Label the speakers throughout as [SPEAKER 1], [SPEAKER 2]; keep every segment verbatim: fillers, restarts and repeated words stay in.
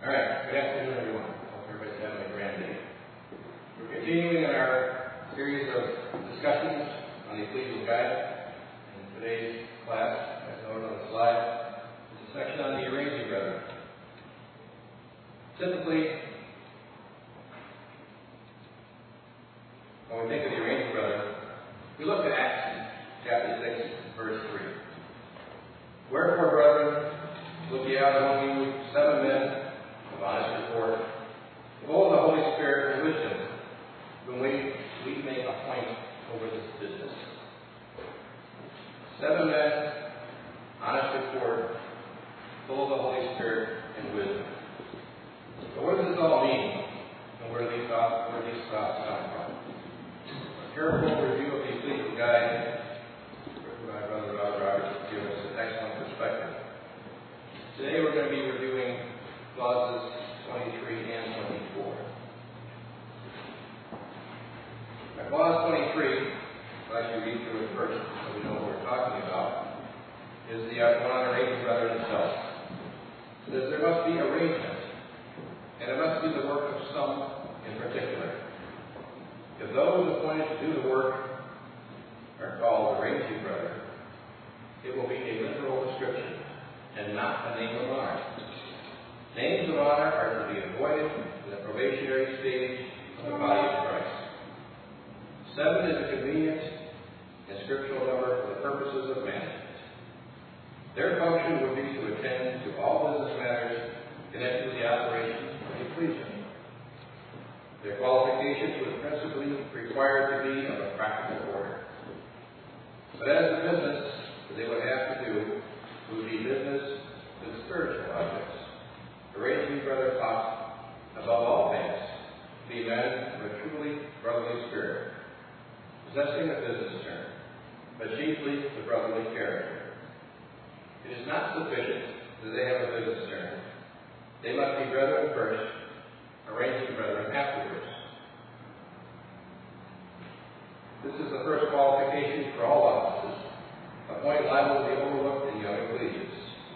[SPEAKER 1] All right, good afternoon, everyone. Hope everybody's having a grand day. We're continuing in our series of discussions on the Ecclesial Guide. In today's class, as noted on the slide, is a section on the arranging brethren. Typically, when we think of the arranging brethren, we look at Acts chapter six, verse three. Wherefore, brethren, look ye out among you seven men of honest report, full of the Holy Spirit and wisdom, whom we, we may appoint over this business. Seven men, honest report, full of the Holy Spirit and wisdom. So what does this all mean? And where these thoughts, where these thoughts come from? A careful review of the Ecclesial Guide, written by Brother Robert Roberts, gives us an excellent perspective. Today we're going to be reviewing clauses twenty-three and twenty-four. Now, clause twenty-three, I'll actually read through it first so we know what we're talking about, is the one on arranging brethren itself. It says there must be arrangement, and it must be the work of some in particular. If those appointed to do the work are called arranging brethren, it will be a literal description and not a name of honor. Names of honor are to be avoided in the probationary stage of the body of Christ. Seven is a convenient and scriptural number for the purposes of management. Their function would be to attend to all business matters connected with the operation of the ecclesia. Their qualifications would principally require to be of a practical order. But as the business that they would have to do would be business with spiritual objects, arranging brother ought, above all things, be men of a truly brotherly spirit, possessing a business turn, but chiefly the brotherly character. It is not sufficient that they have a business turn. They must be brethren first, arranging brethren afterwards. This is the first qualification for all offices, a point liable to be overlooked in young ecclesias.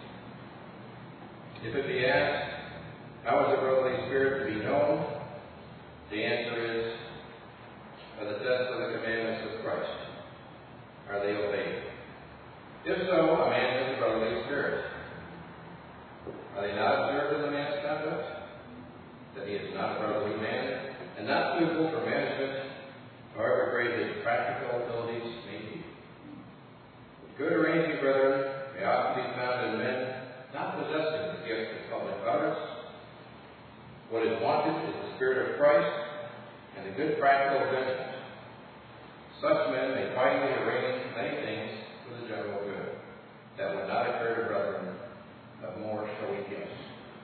[SPEAKER 1] If it be asked, how is the brotherly spirit to be known? The answer is, by the test of the commandments of Christ. Are they obeyed? If so, a man has a brotherly spirit. Are they not observed in the man's conduct? That he is not a brotherly man, and not suitable for management, however great his practical abilities may be. Good arranging brethren may often be found in men not possessing the gift of public utterance. What is wanted is the Spirit of Christ and a good practical judgment. Such men may finally arrange many things for the general good that would not occur to brethren of more showy gifts.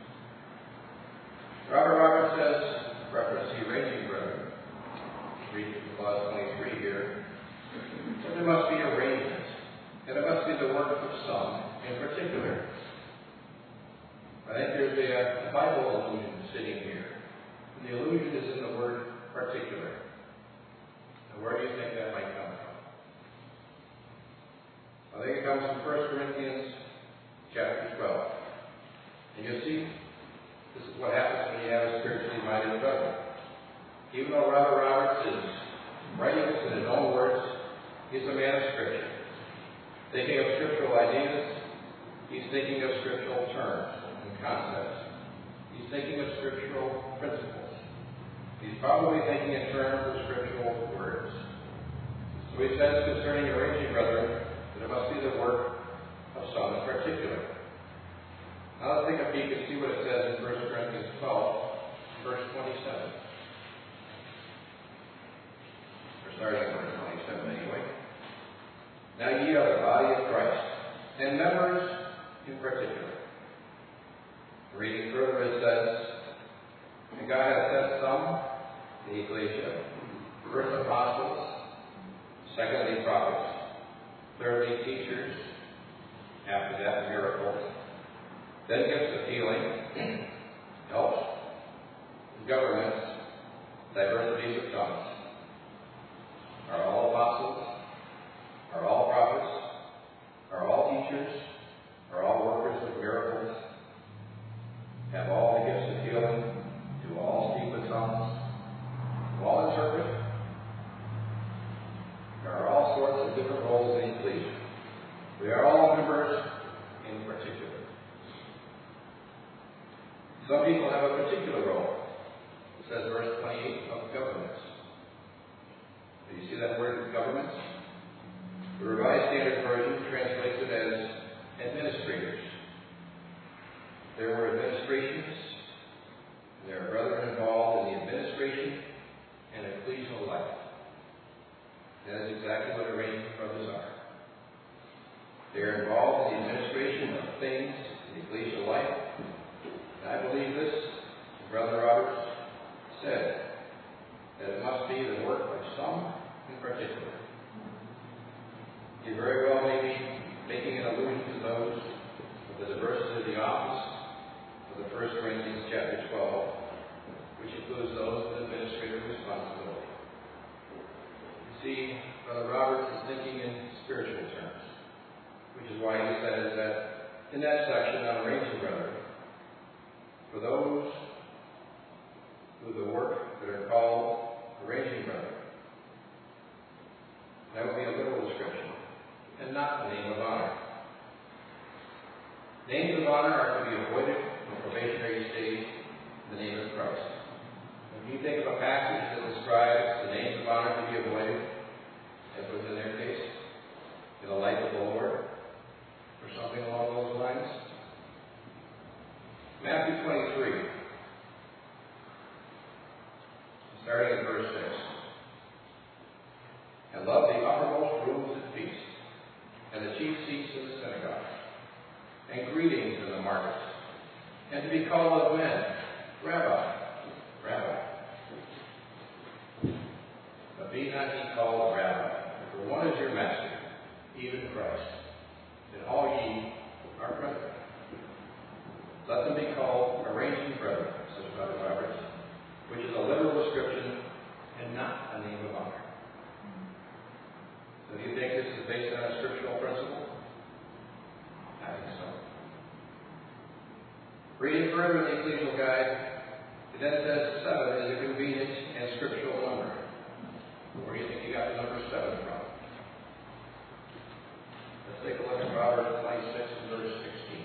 [SPEAKER 1] Robert Roberts says, reference to arranging brethren, read clause twenty-three here, that there must be arrangement, and it must be the work of some in particular. I think there's a, a Bible allusion sitting here. And the allusion is in the word particular. Now, where do you think that might come from? I think it comes from First Corinthians chapter twelve. And you'll see, this is what happens when you have a spiritually minded brother. Even though Robert Roberts is writing this in his own words, he's a man of Scripture. Thinking of scriptural ideas, he's thinking of scriptural terms and concepts. He's thinking of scriptural principles. He's probably thinking in terms of scriptural words. So he says concerning arranging brethren, that it must be the work of some in particular. Now let's take a peek and see what it says in First Corinthians twelve, verse twenty-seven. We're starting at verse twenty-seven anyway. Now ye are the body of Christ, and members in particular. Reading further, it says, and God hath set some, the ecclesia, first apostles, secondly prophets, thirdly teachers, after that miracles, then gifts of healing, helps, governments, diversities of tongues. Are all apostles? Are all prophets? Are all teachers? Are all workers of miracles? Have all the gifts of healing? Some people have a particular role. It says verse twenty-eight of governments. Do you see that word, governments? The Revised Standard Version translates it as administrators. There were administrations, and there are brethren involved in the administration and ecclesial life. That is exactly what arranged brothers are. They are involved in the administration of things in the ecclesial life. And I believe this, Brother Roberts said, that it must be the work of some in particular. He very well may be making an allusion to those of the diversity of the office of the First Corinthians chapter twelve, which includes those with administrative responsibility. You see, Brother Roberts is thinking in spiritual terms, which is why he says that in that section on arranging brethren, for those who the work that are called arranging brethren, that would be a literal description, and not the name of honor. Names of honor are to be avoided in the probationary stage in the name of Christ. When you think of a passage that describes the names of honor to be avoided, as was in their case, in the life of the Lord, or something along those lines, Matthew twenty-three, starting at verse six. And love the uppermost rooms at feast, and the chief seats in the synagogue, and greetings in the markets, and to be called of men, Rabbi, Rabbi. But be not ye called Rabbi, for one is your master, even Christ, and all ye are brethren. Let them be called arranging brethren, says Brother Roberts, which is a literal description and not a name of honor. So do you think this is based on a scriptural principle? I think so. Reading further in the Ecclesial Guide, it then says seven is a convenient and scriptural number. Where do you think you got the number seven from? Let's take a look at Proverbs twenty-six and verse sixteen.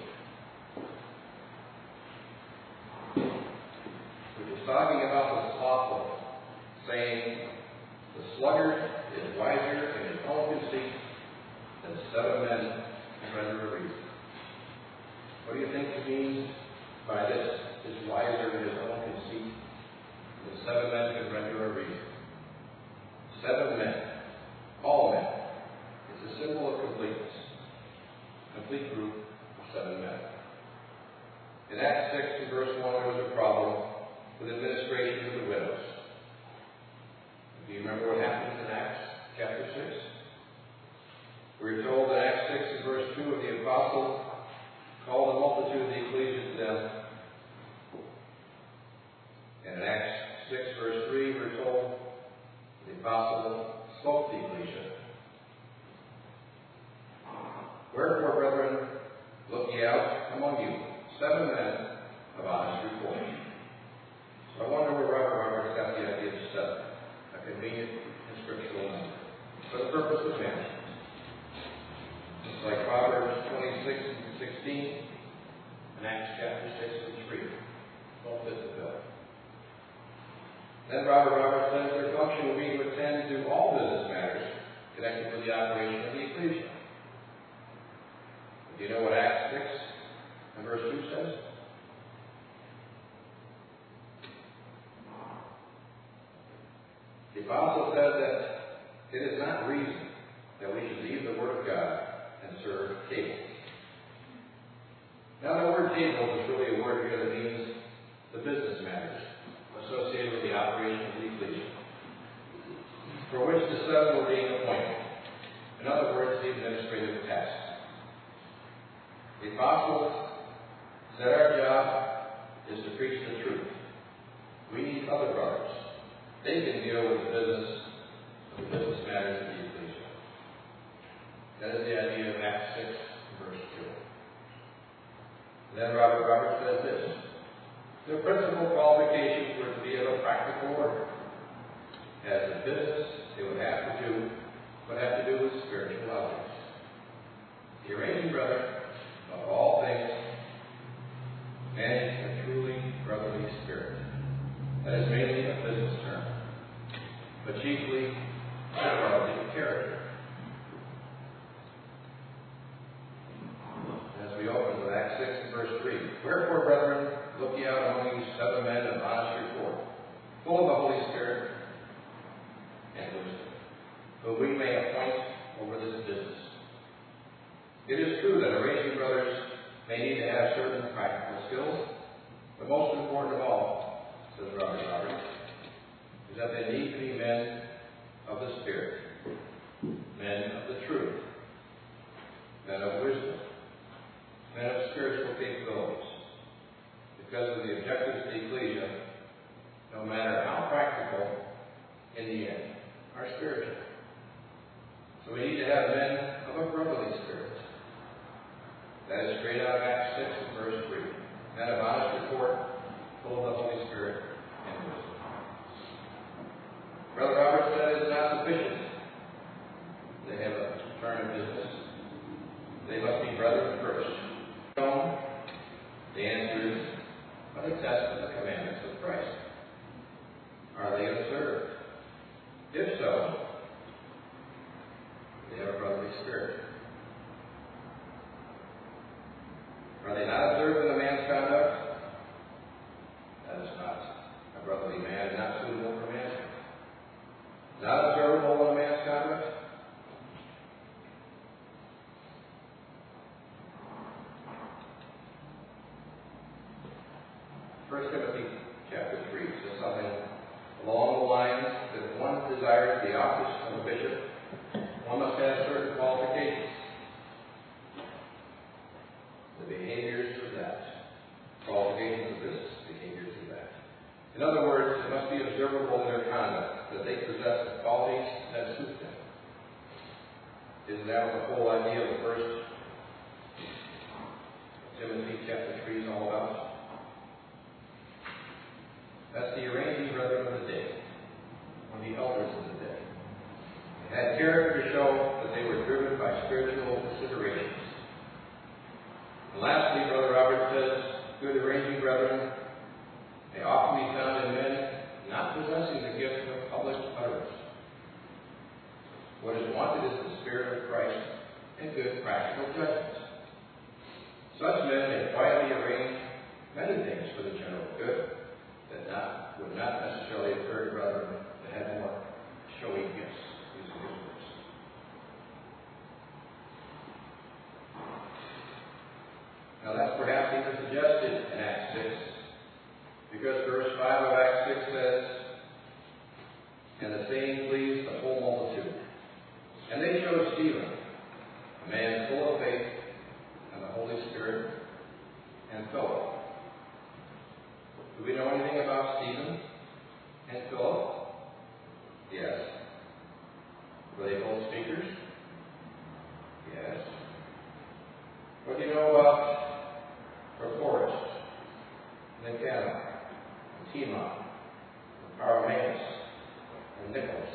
[SPEAKER 1] Which is talking about the slothful, saying, the sluggard is wiser in his own conceit than seven men can render a reason. What do you think he means by this? Is wiser in his own conceit than seven men can render a reason. Seven men, all men. It's a symbol of completeness. A complete group of seven men. In Acts six and verse one, there was a problem with administration of the widows. Do you remember what happened in Acts chapter six? We're told in Acts six and verse two of the apostle called the multitude of the ecclesia to them. And in Acts six verse three, we're told the apostle spoke to the ecclesia. Wherefore, brethren, look ye out among you seven men of honest report. So I wonder where Robert Roberts got the idea of seven, a convenient and scriptural number, for the purpose of management. Just like Proverbs twenty-six and sixteen, and Acts chapter six and three, both fit the bill. Then Robert Roberts says their function will be to attend to all business matters connected with the operation of the ecclesia. Do you know what Acts six and verse two says? The apostle says that it is not reason that we should leave the Word of God and serve tables. Now, the word tables is really a word here that means the business matters associated with the operation of the ecclesia, for which the seven were being appointed. In other words, the administrative tasks. The apostle said our job is to preach the truth. We need other brothers. They can deal with the business of the business matters of the ecclesia. That is the idea of Acts six, verse two. And then Robert Roberts says this. The principal qualifications were to be of a practical order. As a business, they would have to do what have to do with spiritual objects. The arranging brother of all things managed a truly brotherly spirit. That is mainly a business term, but chiefly a brotherly character. As we open with Acts six and verse three, wherefore, brethren, look ye out among you seven men of honest report, full of the Holy Spirit and wisdom, whom we may appoint over this business. It is true that arranging brothers may need to have certain practical skills, but most important of all, says Robert Roberts, is that they need to be men of the Spirit, men of the truth, men of wisdom, men of spiritual capabilities. Because of the objectives of the ecclesia, no matter how practical, in the end, are spiritual. So we need to have men of a brotherly spirit. That is straight out of Acts six and verse three. Men of honest report, full of the Holy Spirit and wisdom. Brother Robert said it is not sufficient. They have a turn of business. They must be brethren first. No. The answer is but a test of the commandments of Christ. Are they observed? If so, they have a brotherly spirit. Are they not observed in a man's conduct? That is not a brotherly man and not suitable for manhood. Not observable in a man's conduct? First Timothy chapter three says something along the lines that if one desires the office of a bishop, one must have certain qualifications. The behaviors of that. Qualifications of this, behaviors of that. In other words, it must be observable in their conduct that they possess the qualities that suit them. Isn't that what the whole idea of the first Timothy chapter three is all about? That's the arranging brethren of the day, or the elders of the day. They had character to show that they were driven by spiritual considerations. And lastly, Brother Robert says, good arranging brethren may often be found in men not possessing the gift of public utterance. What is wanted is the Spirit of Christ and good practical judgment. Such men may quietly arrange many things for the general good that not, would not necessarily occur to brethren that had more showy gifts, using his words. Now that's perhaps even suggested in Acts six, because verse five of Acts six says, and the saying pleased the whole multitude. And they chose Stephen, a man full of faith and the Holy Spirit, and Philip. Do we know anything about Stephen and Philip? Yes. Were they both speakers? Yes. What do you know about Prochorus, Nicanor, and Timon, and Parmenas, and Nicholas?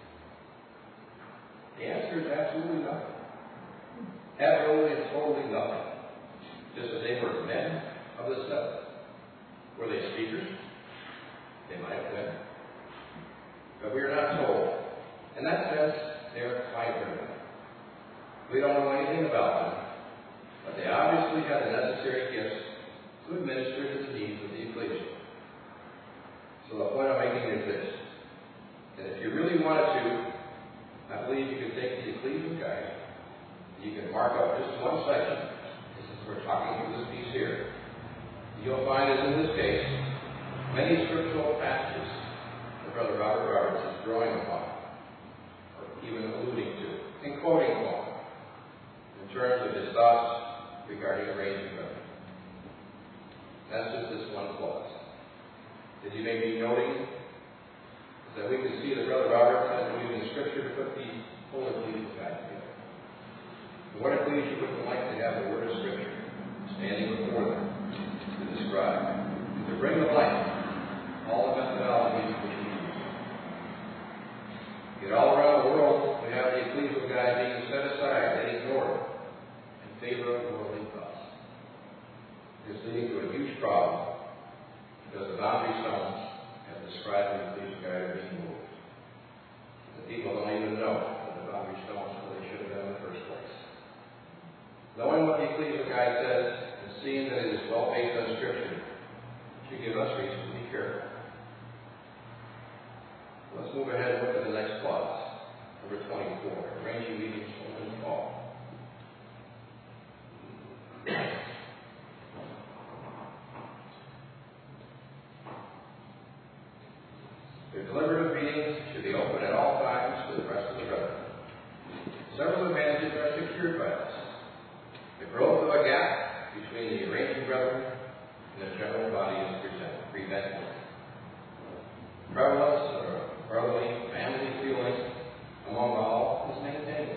[SPEAKER 1] The answer is absolutely nothing. Absolutely and totally nothing. Just as they were men of the seven. Were they speakers? They might have been. But we are not told. In that sense, they are quite limited. We don't know anything about them, but they obviously had the necessary gifts to administer to the needs of the ecclesia. So the point I'm making is this, that if you really wanted to, I believe you could take the ecclesial guide, you can mark up just one section. This is we're talking through this piece here. You'll find, as in this case, many scriptural passages that Brother Robert Roberts is drawing upon, or even alluding to, and quoting upon, in terms of his thoughts regarding arranging brethren. That's just this one clause. As you may be noting, is that we can see that Brother Robert has been using Scripture to put the whole ecclesia back together. And what ecclesia would like to have the Word of Scripture standing before them to describe, and to bring to light all the methodologies which we use. Yet all around the world, we have the ecclesial guide being set aside and ignored in favor of worldly thoughts. It's leading to a huge problem Your deliberative meetings should be open at all times to the rest of the brethren. Several advantages are secured by this. The growth of a gap between the arranging brethren and the general body is prevented. Prevalence of brotherly family feeling among all is maintained.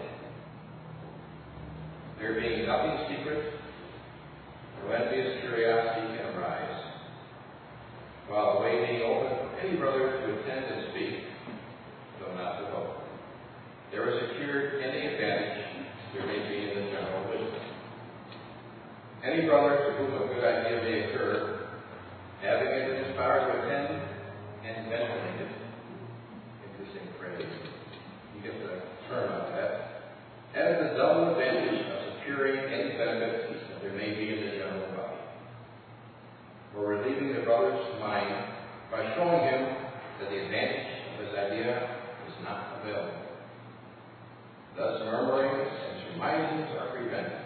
[SPEAKER 1] There being nothing secret, no envious curiosity can arise, while the way being open for any brother to attend and speak, though not to vote. There is secured any advantage there may be in the general wisdom. Any brother to whom a good idea may occur, having it in his power to attend and ventilate it, interesting phrase, you get the term out of that, has the double advantage of securing any benefits that there may be in the general body, or relieving the brother's mind by showing him that the advantage of his idea is not available. Thus, murmurings and surmisings are prevented.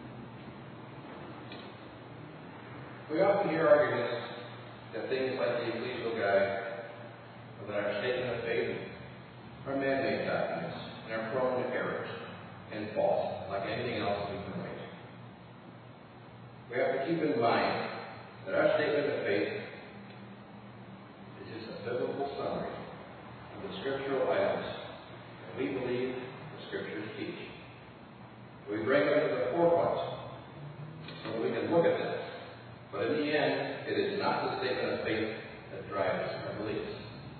[SPEAKER 1] We often hear arguments that things like the Ecclesial Guide or that our statement of faith are man-made documents and are prone to errors and false, like anything else we can write. We have to keep in mind that our statement of faith is just a biblical summary of the scriptural items that we believe the scriptures teach. We bring them to the forefront so that we can look at them. But in the end, it is not the statement of faith that drives our beliefs.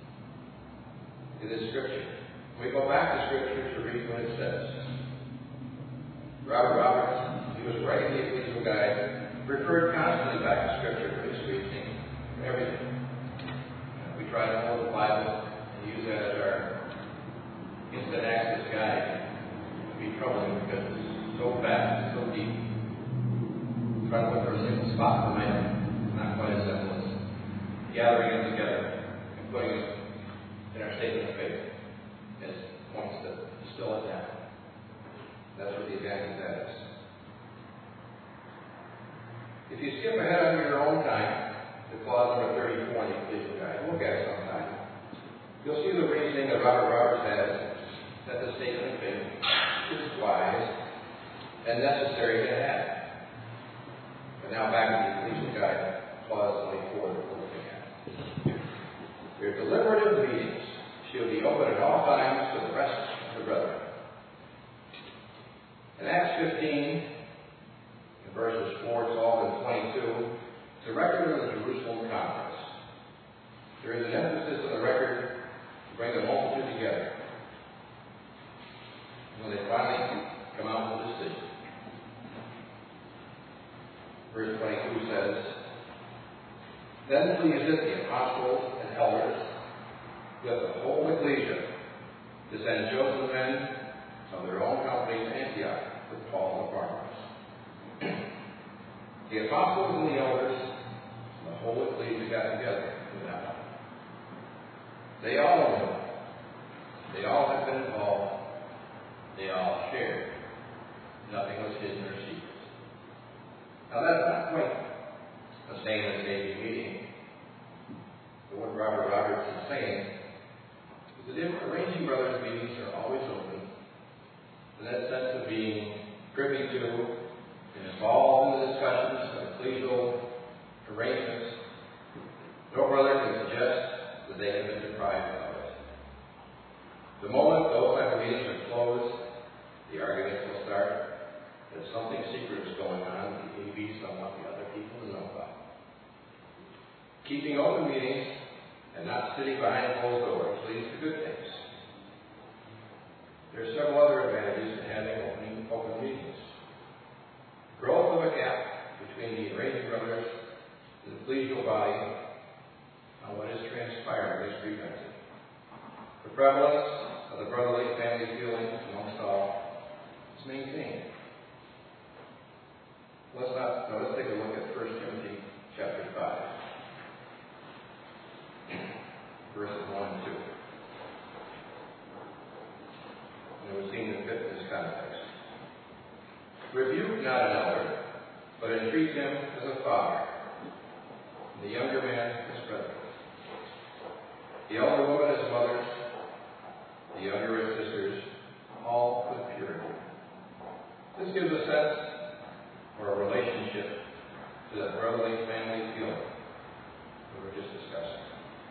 [SPEAKER 1] It is Scripture. We go back to Scripture to read what it says. Robert Roberts, he was writing the Ecclesial Guide, referred constantly back to Scripture for his reasoning, for everything. Uh, we try to hold the Bible and use that as our instant access guide. It can be troubling because it's so fast and so deep. Try to look for a single spot in the middle. It's not quite as simple as gathering them together and putting it in our statement of faith as points that distill it down. That's what the advantage of that is. If you skip ahead on your own time to clause number thirty-four in the Ecclesial Guide, look at it sometime. You'll see the reasoning that Robert Roberts has that the statement of faith is wise and necessary to have. Now back to the Ecclesial Guide, clause twenty-four that we're looking at. Your deliberative meetings shall be open at all times to the rest of the brethren. In Acts fifteen, in verses four, twelve, and twenty-two, it's a record of the Jerusalem Conference. There is an emphasis on the record to bring the multitude together. When they finally come out with a decision. Verse twenty-two says, Then pleaseth the apostles and elders with the whole ecclesia to send chosen men of their own company to Antioch with Paul and Barnabas. The apostles and the elders and the whole ecclesia got together with that one. They all knew. They all had been involved. They all shared. Nothing was hidden or secret. Now that's not quite the same as Daily meeting. But what Robert Roberts is saying is that if arranging brothers meetings are always open, in that sense of being privy to and involved in the discussions of ecclesial arrangements, no brother can suggest that they have been deprived of it. The moment those type of meetings are closed, the arguments will start. That something secret is going on that the A B don't want the other people to know about. Keeping open meetings and not sitting behind closed doors leads to good things. There are several other advantages to having open, open meetings. Growth of a gap between the arranging brothers and the ecclesial body on what is transpiring is prevented. The prevalence of the brotherly family feeling amongst all is maintained. Let's not, no, let's take a look at First Timothy chapter five, verses one and two. And it would seem to fit this context. Rebuke not an elder, but entreat him as a father, and the younger man as brother. the elder women as mothers, the younger as sisters, all with purity. This gives a sense or a relationship to that brotherly family feeling that we were just discussing.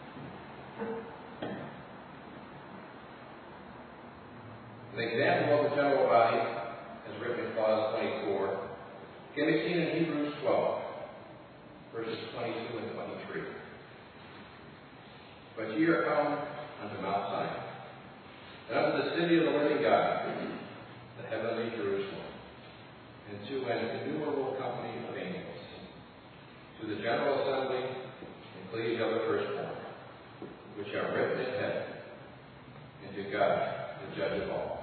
[SPEAKER 1] An example of the general body, as written in clause twenty-four, can be seen in Hebrews twelve, verses twenty-two and twenty-three. But ye are come unto Mount Zion, and unto the city of the living God, the heavenly Jerusalem, and to an innumerable company of angels, to the general assembly and ecclesia of the firstborn, which are written in heaven, and to God, the judge of all.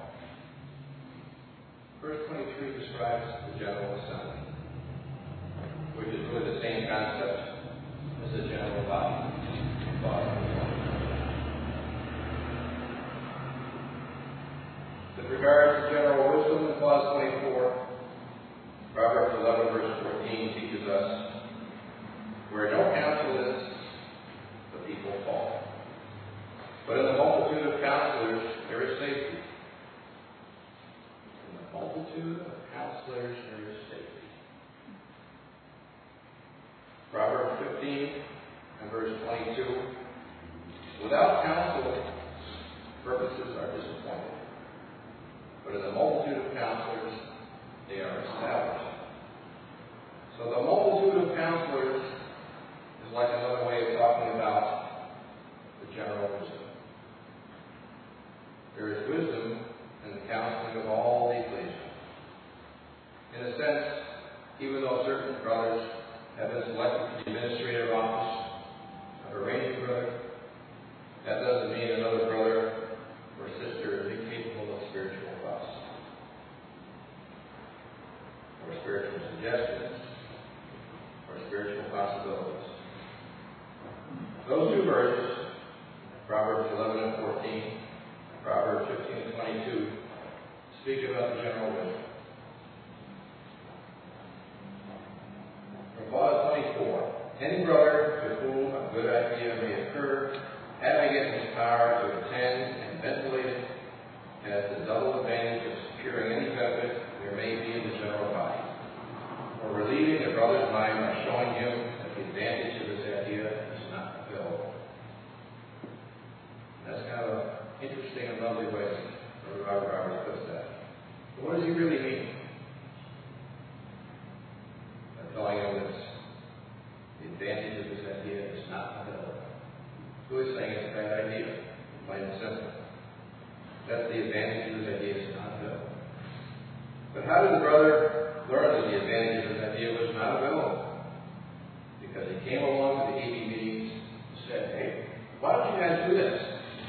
[SPEAKER 1] Verse twenty-three describes the general assembly, which is really the same concept as the general body. With regard to general wisdom in clause twenty-four, Proverbs eleven verse fourteen teaches us, where no counsel is, the people fall. But in the multitude of counselors there is safety. In the multitude of counselors there is safety. Proverbs fifteen and verse twenty-two, without counsel, purposes are disappointed. But in the multitude of counselors, they are established. So the multitude of counselors is like another way of talking about the general wisdom. There is wisdom in the counseling of all the ecclesia. In a sense, even though certain brothers have been selected to the administrative office of a reigning brother, that doesn't mean another brother or sister is incapable of spiritual thoughts or spiritual suggestions or spiritual possibilities. Those two verses, Proverbs eleven and fourteen, and Proverbs fifteen and twenty-two, speak about the general wisdom. From clause twenty-four, any brother to whom a good idea may occur, having it in his power to attend and ventilate it, has the double advantage of securing any benefit there may be in the general body, or relieving a brother's mind by showing him that the advantage of his idea is not available. That's kind of an interesting and lovely way that Robert Roberts puts that. But what does he really mean? By telling him that the advantage of his idea is not available. Who is saying it's a bad idea? Plain and simple. That's the advantage of his idea is not available. But how did the brother learn that the advantage of his idea was not available? Because he came along to the A B meetings and said, hey, why don't you guys do this?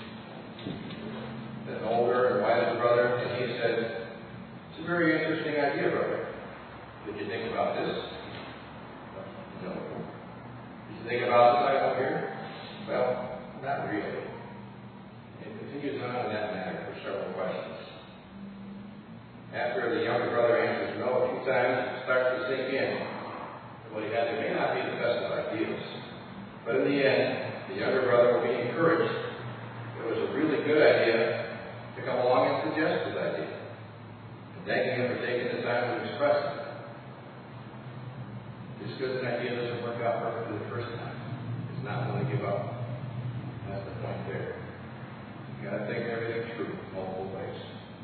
[SPEAKER 1] An older and wiser brother, and he said, it's a very interesting idea, brother. Did you think about this? No. Did you think about this item here? Well, not really. It continues on in that manner for several questions. After the younger brother answers no a few times, it starts to sink in. What he had there may not be the best of ideas. But in the end, the younger brother will be encouraged. It was a really good idea to come along and suggest his idea. And thanking him for taking the time to express it. Just because an idea doesn't work out perfectly the first time, it's not going to give up. That's the point there. You've got to think everything through multiple ways.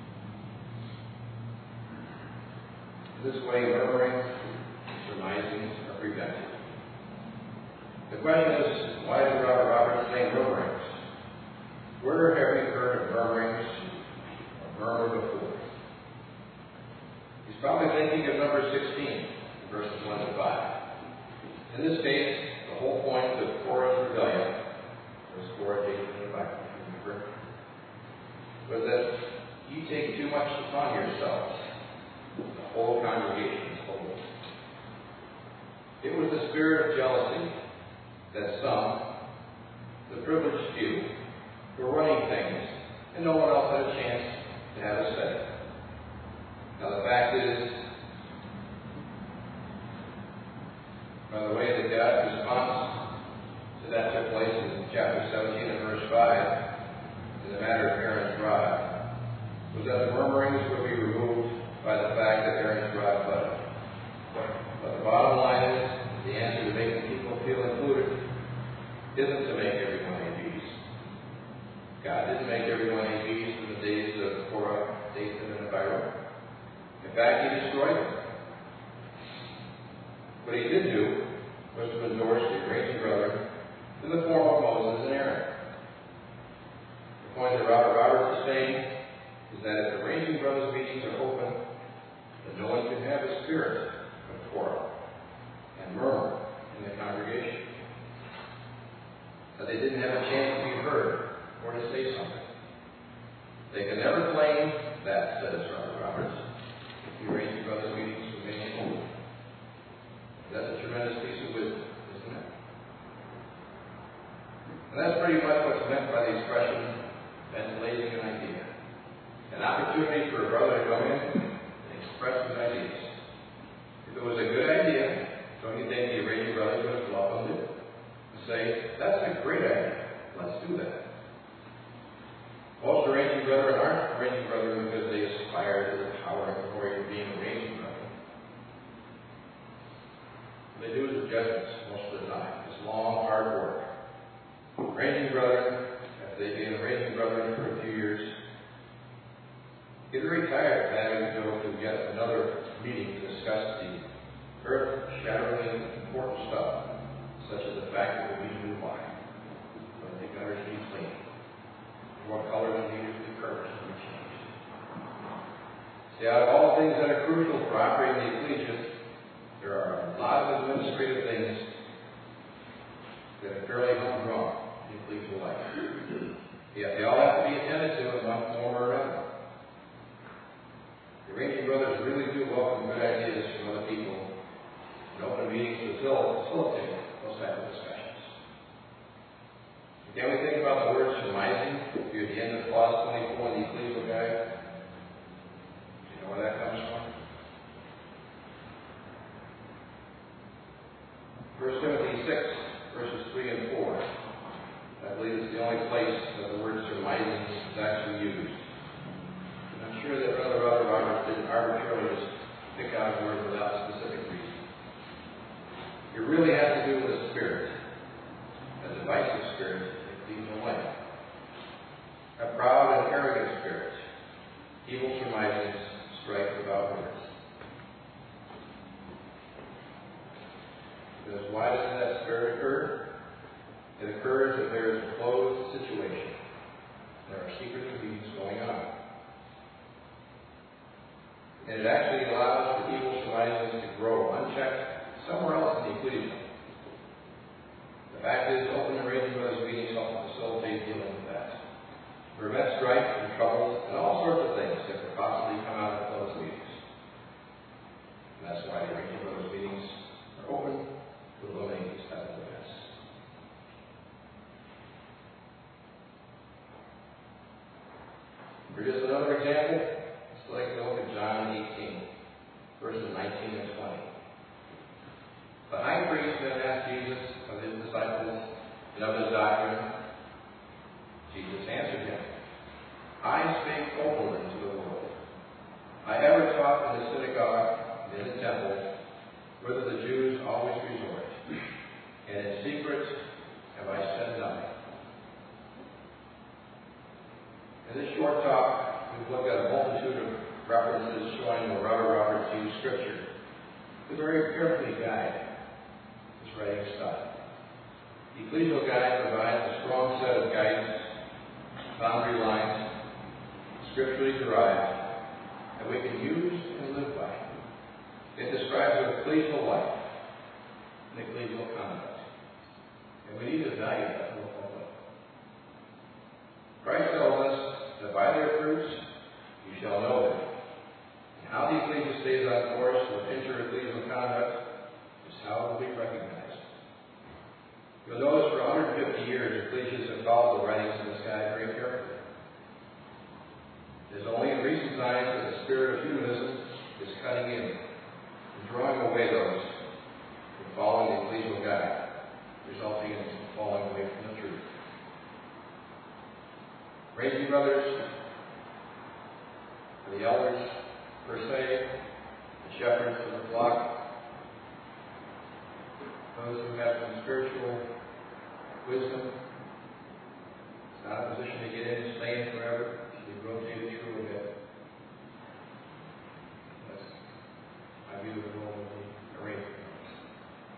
[SPEAKER 1] This way, murmuring, surmisings are prevented. The question is, why did Robert Roberts say murmurings? Where have we heard of murmurings or murmur before? He's probably thinking of number sixteen, verses one to five. In this case, the whole point of Korah's rebellion, was Korah taken in the Bible, remember, was that you take too much upon yourselves. The whole congregation is whole. It was the spirit of jealousy that some, the privileged few, were running things, and no one else had a chance to have a say. Now the fact is, by the way that God's response to that took place in chapter seventeen and verse five, isn't to make everyone A Bs. God didn't make everyone A Bs in the days of Korah, Dathan, and Abiram. In fact, he destroyed them. What he did do was to endorse the arranging brethren in the form of Moses and Aaron. The point that Robert Roberts is saying is that if the arranging brothers' meetings are open, then no one can have the spirit of Korah and murmur in the congregation. That they didn't have a chance to be heard or to say something. They can never claim that, says Robert Roberts, if the arranging brothers' meetings remain open. That's a tremendous piece of wisdom, isn't it? And that's pretty much what's meant by the expression ventilating an idea. An opportunity for a brother to go in and express his ideas. If it was a good idea, don't you think the arranging brothers would have welcomed it? And say, that's a great idea. Let's do that. Most arranging brethren aren't arranging brethren because they aspire to the power and glory of being arranging brethren. They do it as judgments most of the time. It's long, hard work. Arranging brethren, after they've been arranging brethren for a few years, get very tired of having to go to yet another meeting to discuss the earth-shatteringly important stuff, such as the fact that we need new wine, whether the gutters need cleaning, what color the meters of the curtains need to be changed. See, out of all the things that are crucial for operating the ecclesia, there are a lot of administrative things that are fairly humdrum in ecclesial life. Yet they all have to be attended to in one form or another. The arranging brothers really do welcome good ideas from other people and open meetings to facilitate those type of discussions. Can we think about the word surmising here at the end of clause twenty-four in the ecclesial guide? Do you know where that comes from? First Timothy six, verses three and four. I believe it's the only place that the word surmising is actually used. And I'm sure that Brother Robert Roberts didn't arbitrarily just pick out a word without a specific reason. It really has to do with the spirit, a divisive spirit that leads away. A proud and arrogant spirit, evil surmisings strike without words. Because why does that spirit occur? It occurs if there is a closed situation. There are secret meetings going on. And it actually allows for evil surmisings to grow unchecked somewhere else in the ecclesia. The fact is, open and arranging brothers' meetings help facilitate dealing with that. Prevent strife and troubles and all sorts of things that could possibly come out of those meetings. And that's why the arranging brothers' meetings are open to eliminate these types of events. For just another example, let's like to look at John eighteen, verses nineteen and twenty. The high priest then asked Jesus of his disciples and of his doctrine. Jesus answered him, I spake openly to the world. I ever taught in the synagogue and in the temple, whither the Jews always resort, and in secret have I said nothing. In this short talk, we've looked at a multitude of references showing where Robert Roberts used Scripture to very carefully guide his writing style. The Ecclesial Guide provides a strong set of guidance, boundary lines, scripturally derived, that we can use and live by. It describes an ecclesial life, an ecclesial conduct, and we need to value that in the public. Christ tells us that by their fruits you shall know them. And how the ecclesia stays on course with inter-ecclesial conduct is how it will be recognized. You'll notice for one hundred fifty years, ecclesias have followed the writings in this guide very carefully. It is only in recent times that the spirit of humanism is cutting in and drawing away those from following the ecclesial guide, resulting in falling away from the truth. Raising brothers, the elders per se, the shepherds of the flock, those who have some spiritual wisdom. It's not a position to get in and stay in forever. Should be rotated through a bit. That's my view of the